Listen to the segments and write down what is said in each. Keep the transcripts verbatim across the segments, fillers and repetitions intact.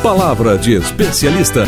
Palavra de especialista.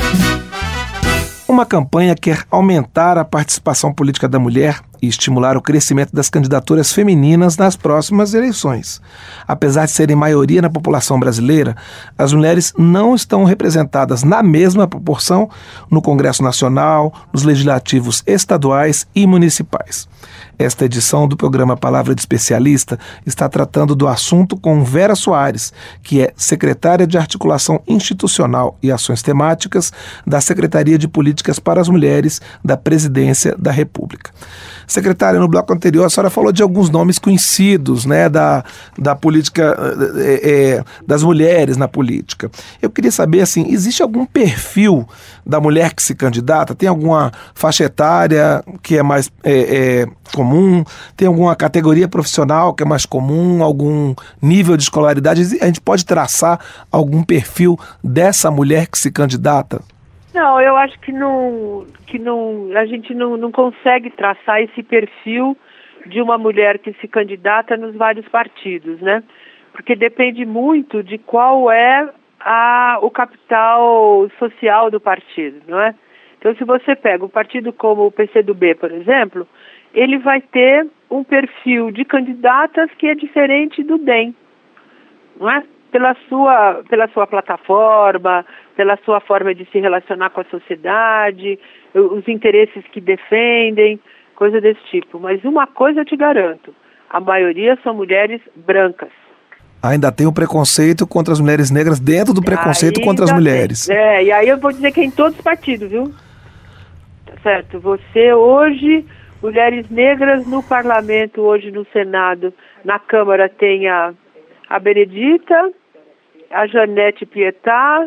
Uma campanha quer aumentar a participação política da mulher e estimular o crescimento das candidaturas femininas nas próximas eleições. Apesar de serem maioria na população brasileira, as mulheres não estão representadas na mesma proporção no Congresso Nacional, nos legislativos estaduais e municipais. Esta edição do programa Palavra de Especialista está tratando do assunto com Vera Soares, que é secretária de Articulação Institucional e Ações Temáticas da Secretaria de Políticas para as Mulheres da Presidência da República. Secretária, no bloco anterior a senhora falou de alguns nomes conhecidos, né, da, da política, é, é, das mulheres na política. Eu queria saber, assim, existe algum perfil da mulher que se candidata? Tem alguma faixa etária que é mais é, é, comum? Tem alguma categoria profissional que é mais comum? Algum nível de escolaridade? A gente pode traçar algum perfil dessa mulher que se candidata? Não, eu acho que, não, que não, a gente não, não consegue traçar esse perfil de uma mulher que se candidata nos vários partidos, né? Porque depende muito de qual é a, o capital social do partido, não é? Então, se você pega um partido como o P C do B, por exemplo, ele vai ter um perfil de candidatas que é diferente do D E M, não é? Pela sua, pela sua plataforma, pela sua forma de se relacionar com a sociedade, os interesses que defendem, coisa desse tipo. Mas uma coisa eu te garanto, a maioria são mulheres brancas. Ainda tem o preconceito contra as mulheres negras dentro do preconceito Ainda contra as tem. mulheres. É, e aí eu vou dizer que é em todos os partidos, viu? Tá certo? Você hoje, mulheres negras no parlamento, hoje no Senado, na Câmara tem a, a Benedita, a Janete Pietá,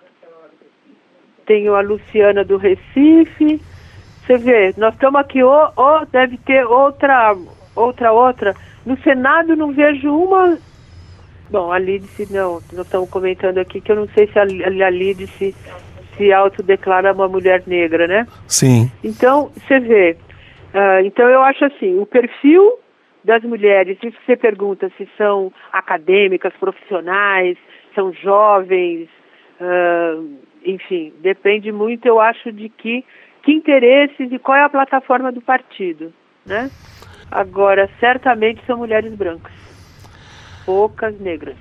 tenho a Luciana do Recife. Você vê, nós estamos aqui, ou, ou deve ter outra, outra, outra. No Senado não vejo uma. Bom, a Lídice não, nós estamos comentando aqui que eu não sei se a, a Lídice se autodeclara uma mulher negra, né? Sim. Então, você vê, uh, então eu acho assim, o perfil das mulheres, se você pergunta se são acadêmicas, profissionais, são jovens, uh, enfim, depende muito, eu acho, de que, que interesses e qual é a plataforma do partido, né? Agora, certamente são mulheres brancas, poucas negras.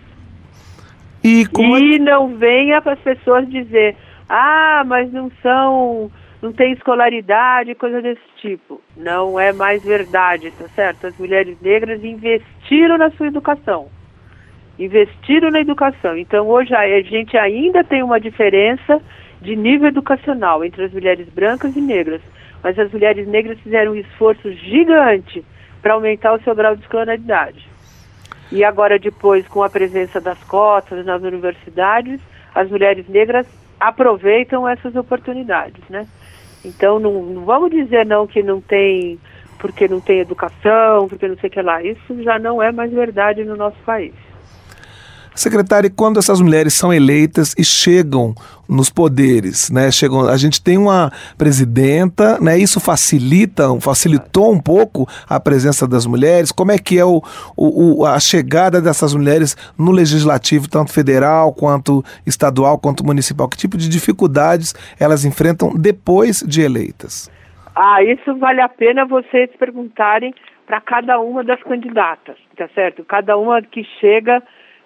E, como... e não venha para as pessoas dizer, ah, mas não são, não tem escolaridade, coisa desse tipo. Não é mais verdade, tá certo? As mulheres negras investiram na sua educação. Investiram na educação. Então, hoje a gente ainda tem uma diferença de nível educacional entre as mulheres brancas e negras. Mas as mulheres negras fizeram um esforço gigante para aumentar o seu grau de escolaridade. E agora, depois, com a presença das cotas nas universidades, as mulheres negras aproveitam essas oportunidades, né? Então, não, não vamos dizer não que não tem, porque não tem educação, porque não sei o que lá. Isso já não é mais verdade no nosso país. Secretária, quando essas mulheres são eleitas e chegam nos poderes, né? Chegam, a gente tem uma presidenta, né? Isso facilita, facilitou um pouco a presença das mulheres. Como é que é o, o, a chegada dessas mulheres no legislativo, tanto federal, quanto estadual, quanto municipal? Que tipo de dificuldades elas enfrentam depois de eleitas? Ah, isso vale a pena vocês perguntarem para cada uma das candidatas, tá certo? Cada uma que chega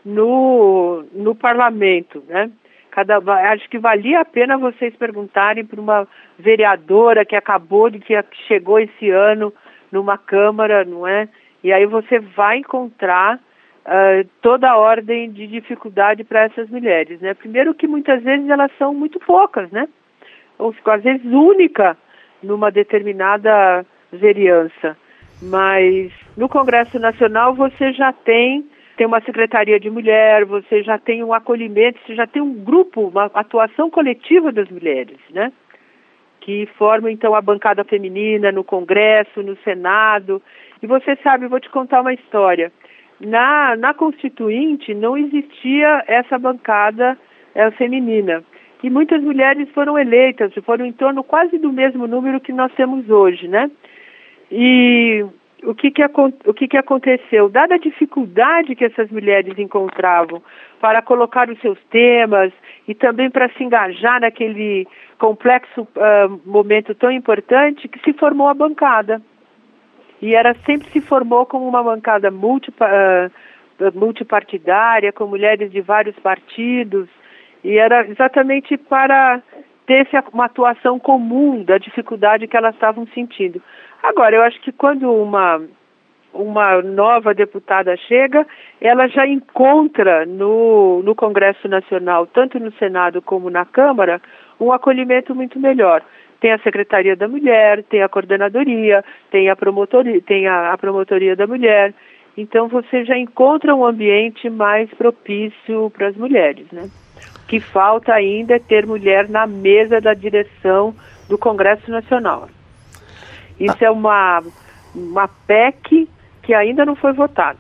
no, no parlamento, né? Cada, acho que valia a pena vocês perguntarem para uma vereadora que acabou de, que chegou esse ano numa Câmara, não é? E aí você vai encontrar uh, toda a ordem de dificuldade para essas mulheres, né? Primeiro que muitas vezes elas são muito poucas, né? Ou às vezes única numa determinada vereança. Mas no Congresso Nacional você já tem tem uma secretaria de mulher, você já tem um acolhimento, você já tem um grupo, uma atuação coletiva das mulheres, né? Que formam, então, a bancada feminina no Congresso, no Senado. E você sabe, eu vou te contar uma história. Na, na Constituinte não existia essa bancada é, feminina. E muitas mulheres foram eleitas, foram em torno quase do mesmo número que nós temos hoje, né? E o que que, o que que aconteceu? Dada a dificuldade que essas mulheres encontravam para colocar os seus temas e também para se engajar naquele complexo uh, momento tão importante, que se formou a bancada. E era, sempre se formou como uma bancada multi, uh, multipartidária, com mulheres de vários partidos, e era exatamente para ter uma atuação comum da dificuldade que elas estavam sentindo. Agora, eu acho que quando uma, uma nova deputada chega, ela já encontra no, no Congresso Nacional, tanto no Senado como na Câmara, um acolhimento muito melhor. Tem a Secretaria da Mulher, tem a Coordenadoria, tem a Promotoria, tem a, a Promotoria da Mulher. Então, você já encontra um ambiente mais propício para as mulheres, né? O que falta ainda é ter mulher na mesa da direção do Congresso Nacional. Isso é uma, uma P E C que ainda não foi votada.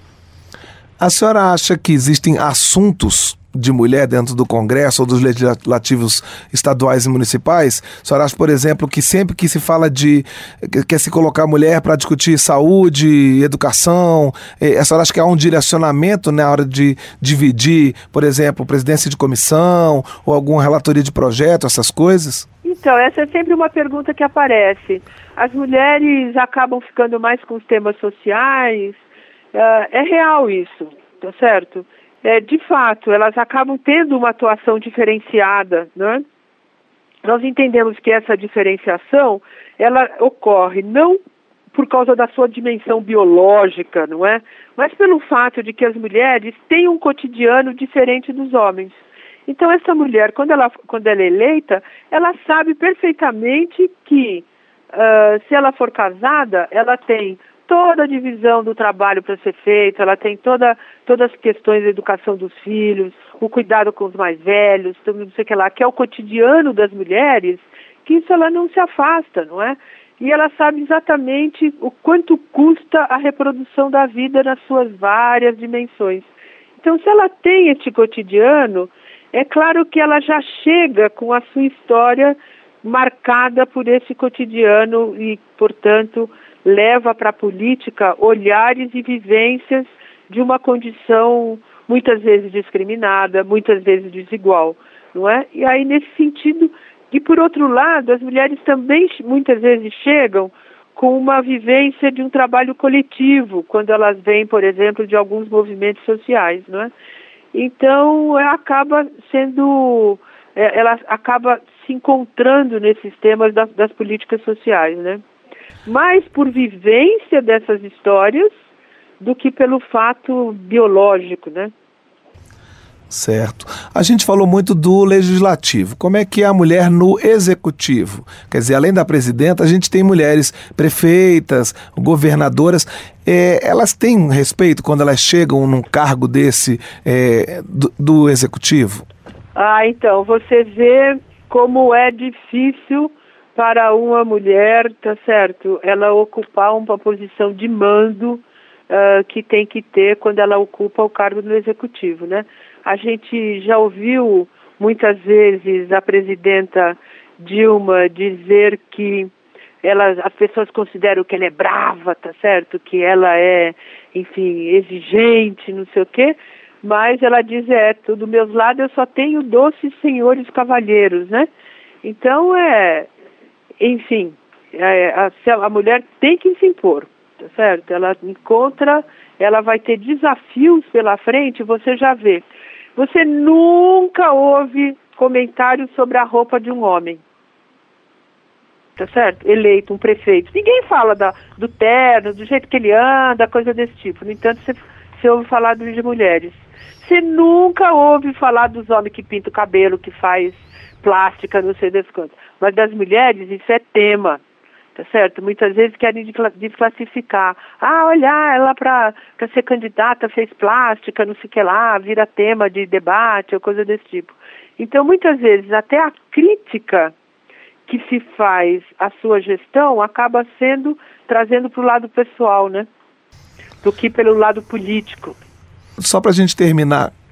A senhora acha que existem assuntos de mulher dentro do Congresso ou dos legislativos estaduais e municipais? A senhora acha, por exemplo, que sempre que se fala de... quer se colocar a mulher para discutir saúde, educação, a senhora acha que há um direcionamento na hora de dividir, por exemplo, presidência de comissão ou alguma relatoria de projeto, essas coisas? Então, essa é sempre uma pergunta que aparece. As mulheres acabam ficando mais com os temas sociais. Uh, é real isso, tá certo? É, de fato, elas acabam tendo uma atuação diferenciada, né? Nós entendemos que essa diferenciação, ela ocorre não por causa da sua dimensão biológica, não é? Mas pelo fato de que as mulheres têm um cotidiano diferente dos homens. Então, essa mulher, quando ela, quando ela é eleita, ela sabe perfeitamente que, uh, se ela for casada, ela tem toda a divisão do trabalho para ser feita, ela tem toda, todas as questões da educação dos filhos, o cuidado com os mais velhos, tudo não sei o que lá, que é o cotidiano das mulheres, que isso ela não se afasta, não é? E ela sabe exatamente o quanto custa a reprodução da vida nas suas várias dimensões. Então, se ela tem este cotidiano, é claro que ela já chega com a sua história marcada por esse cotidiano e, portanto, leva para a política olhares e vivências de uma condição muitas vezes discriminada, muitas vezes desigual, não é? E aí, nesse sentido, e por outro lado, as mulheres também muitas vezes chegam com uma vivência de um trabalho coletivo, quando elas vêm, por exemplo, de alguns movimentos sociais, não é? Então, ela acaba sendo, ela acaba se encontrando nesses temas das, das políticas sociais, né? Mais por vivência dessas histórias do que pelo fato biológico, né? Certo. A gente falou muito do legislativo. Como é que é a mulher no executivo? Quer dizer, além da presidenta, a gente tem mulheres prefeitas, governadoras. É, elas têm respeito quando elas chegam num cargo desse é, do, do executivo? Ah, então, você vê como é difícil para uma mulher, tá certo, ela ocupar uma posição de mando uh, que tem que ter quando ela ocupa o cargo do executivo, né? A gente já ouviu muitas vezes a presidenta Dilma dizer que ela, as pessoas consideram que ela é brava, tá certo, que ela é, enfim, exigente, não sei o quê, mas ela diz, é, do meus lados eu só tenho doces senhores cavalheiros, né? Então, é... Enfim, a, a, a mulher tem que se impor, tá certo? Ela encontra, ela vai ter desafios pela frente, você já vê. Você nunca ouve comentários sobre a roupa de um homem, tá certo? Eleito, um prefeito. Ninguém fala da, do terno, do jeito que ele anda, coisa desse tipo. No entanto, você, você ouve falar de mulheres. Você nunca ouve falar dos homens que pintam o cabelo, que faz plástica, não sei das quantas. Mas das mulheres, isso é tema, tá certo? Muitas vezes querem desclassificar. Ah, olha, ela para ser candidata fez plástica, não sei o que lá, vira tema de debate ou coisa desse tipo. Então, muitas vezes, até a crítica que se faz à sua gestão acaba sendo, trazendo para o lado pessoal, né? Do que pelo lado político. Só para a gente terminar,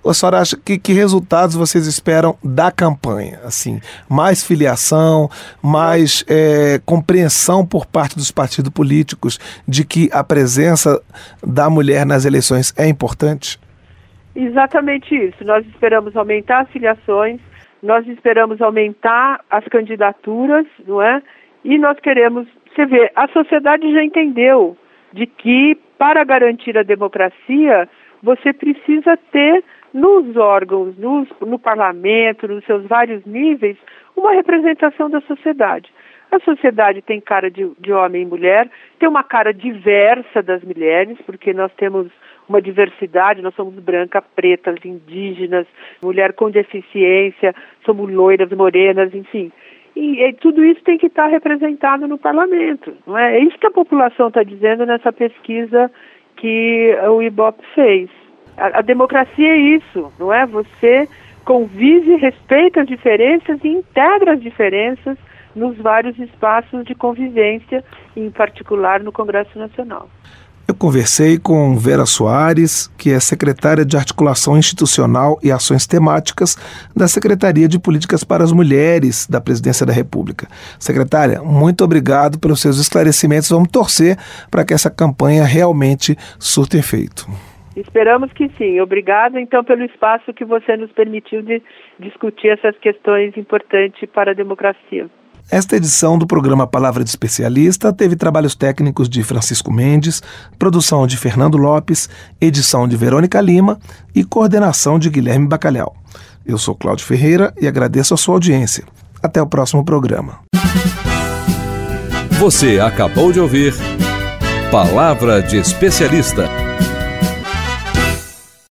a senhora acha que, que resultados vocês esperam da campanha? Assim, mais filiação, mais é, compreensão por parte dos partidos políticos de que a presença da mulher nas eleições é importante? Exatamente isso. Nós esperamos aumentar as filiações, nós esperamos aumentar as candidaturas, não é? E nós queremos, você vê, a sociedade já entendeu de que para garantir a democracia, você precisa ter nos órgãos, nos, no parlamento, nos seus vários níveis, uma representação da sociedade. A sociedade tem cara de, de homem e mulher, tem uma cara diversa das mulheres, porque nós temos uma diversidade, nós somos brancas, pretas, indígenas, mulher com deficiência, somos loiras, morenas, enfim. E, e tudo isso tem que estar representado no parlamento, não é? É isso que a população está dizendo nessa pesquisa que o Ibope fez. A, a democracia é isso, não é? Você convive, respeita as diferenças e integra as diferenças nos vários espaços de convivência, em particular no Congresso Nacional. Eu conversei com Vera Soares, que é secretária de Articulação Institucional e Ações Temáticas da Secretaria de Políticas para as Mulheres da Presidência da República. Secretária, muito obrigado pelos seus esclarecimentos. Vamos torcer para que essa campanha realmente surta efeito. Esperamos que sim. Obrigada, então, pelo espaço que você nos permitiu de discutir essas questões importantes para a democracia. Esta edição do programa Palavra de Especialista teve trabalhos técnicos de Francisco Mendes, produção de Fernando Lopes, edição de Verônica Lima e coordenação de Guilherme Bacalhau. Eu sou Cláudio Ferreira e agradeço a sua audiência. Até o próximo programa. Você acabou de ouvir Palavra de Especialista.